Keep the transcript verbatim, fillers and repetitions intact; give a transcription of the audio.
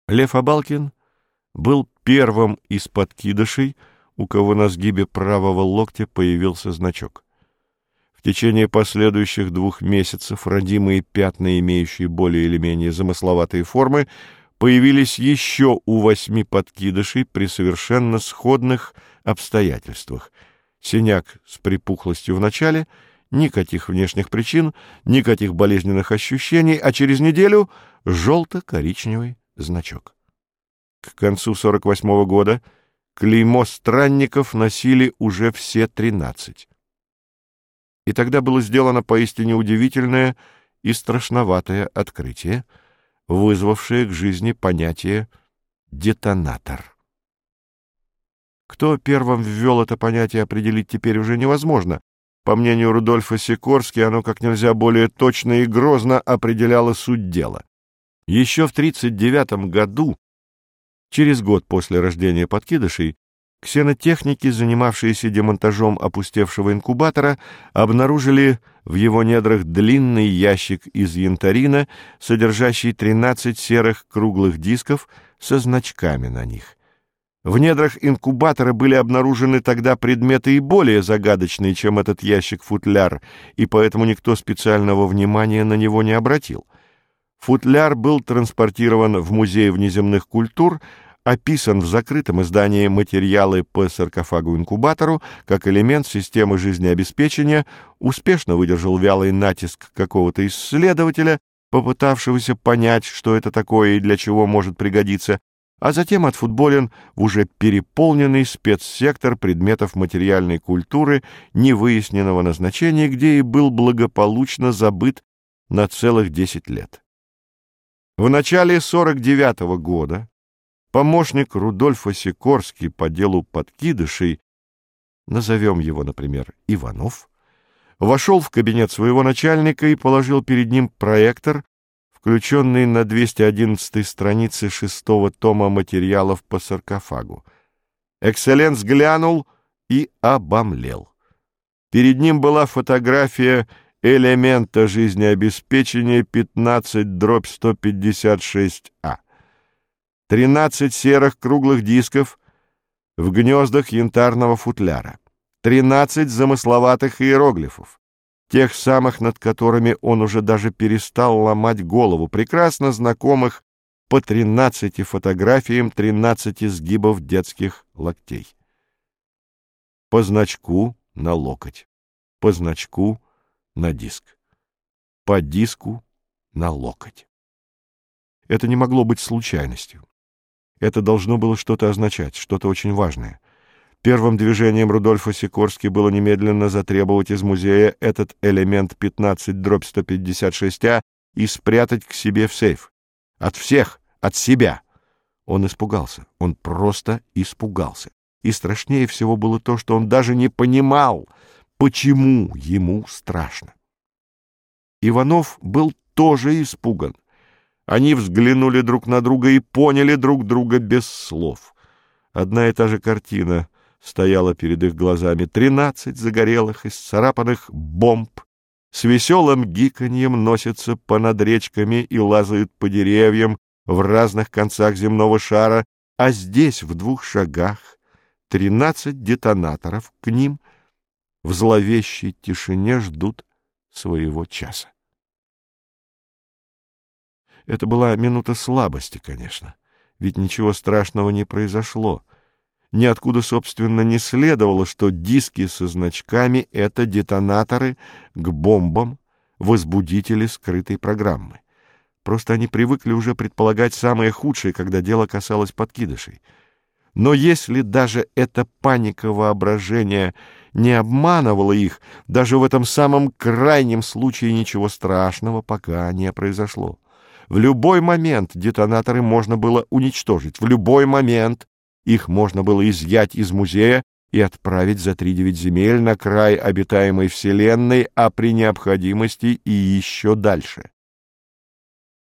Лев Абалкин был первым из подкидышей, у кого на сгибе правого локтя появился значок. В течение последующих двух месяцев родимые пятна, имеющие более или менее замысловатые формы, появились еще у восьми подкидышей при совершенно сходных обстоятельствах. Синяк с припухлостью в начале, никаких внешних причин, никаких болезненных ощущений, а через неделю желто-коричневый значок. К концу сорок восьмого года клеймо странников носили уже все тринадцать. И тогда было сделано поистине удивительное и страшноватое открытие, вызвавшее к жизни понятие «детонатор». Кто первым ввел это понятие, определить теперь уже невозможно. По мнению Рудольфа Сикорски, оно как нельзя более точно и грозно определяло суть дела. Еще в тридцать девятом году, через год после рождения подкидышей, ксенотехники, занимавшиеся демонтажом опустевшего инкубатора, обнаружили в его недрах длинный ящик из янтарина, содержащий тринадцать серых круглых дисков со значками на них. В недрах инкубатора были обнаружены тогда предметы и более загадочные, чем этот ящик-футляр, и поэтому никто специального внимания на него не обратил. Футляр был транспортирован в Музей внеземных культур, описан в закрытом издании материалы по саркофагу-инкубатору как элемент системы жизнеобеспечения, успешно выдержал вялый натиск какого-то исследователя, попытавшегося понять, что это такое и для чего может пригодиться, а затем отфутболен в уже переполненный спецсектор предметов материальной культуры невыясненного назначения, где и был благополучно забыт на целых десять лет. В начале сорок девятого года помощник Рудольфа Сикорски по делу подкидышей, назовем его, например, Иванов, вошел в кабинет своего начальника и положил перед ним проектор, включенный на двести одиннадцатой странице шестого тома материалов по саркофагу. Экселленс глянул и обомлел. Перед ним была фотография элемента жизнеобеспечения пятнадцать дробь сто пятьдесят шесть А. тринадцать серых круглых дисков в гнездах янтарного футляра, тринадцать замысловатых иероглифов, тех самых, над которыми он уже даже перестал ломать голову, прекрасно знакомых по тринадцати фотографиям тринадцати сгибов детских локтей. По значку на локоть, по значку на диск, по диску на локоть. Это не могло быть случайностью. Это должно было что-то означать, что-то очень важное. Первым движением Рудольфа Сикорски было немедленно затребовать из музея этот элемент пятнадцать дробь сто пятьдесят шесть А и спрятать к себе в сейф. От всех, от себя. Он испугался, он просто испугался. И страшнее всего было то, что он даже не понимал, почему ему страшно. Иванов был тоже испуган. Они взглянули друг на друга и поняли друг друга без слов. Одна и та же картина стояла перед их глазами. Тринадцать загорелых, исцарапанных бомб с веселым гиканьем носятся понад речками и лазают по деревьям в разных концах земного шара, а здесь, в двух шагах, тринадцать детонаторов к ним в зловещей тишине ждут своего часа. Это была минута слабости, конечно, ведь ничего страшного не произошло. Ниоткуда, собственно, не следовало, что диски со значками — это детонаторы к бомбам, возбудители скрытой программы. Просто они привыкли уже предполагать самое худшее, когда дело касалось подкидышей. Но если даже эта паника воображения не обманывала их, даже в этом самом крайнем случае ничего страшного пока не произошло. В любой момент детонаторы можно было уничтожить, в любой момент их можно было изъять из музея и отправить за тридевять земель на край обитаемой вселенной, а при необходимости и еще дальше.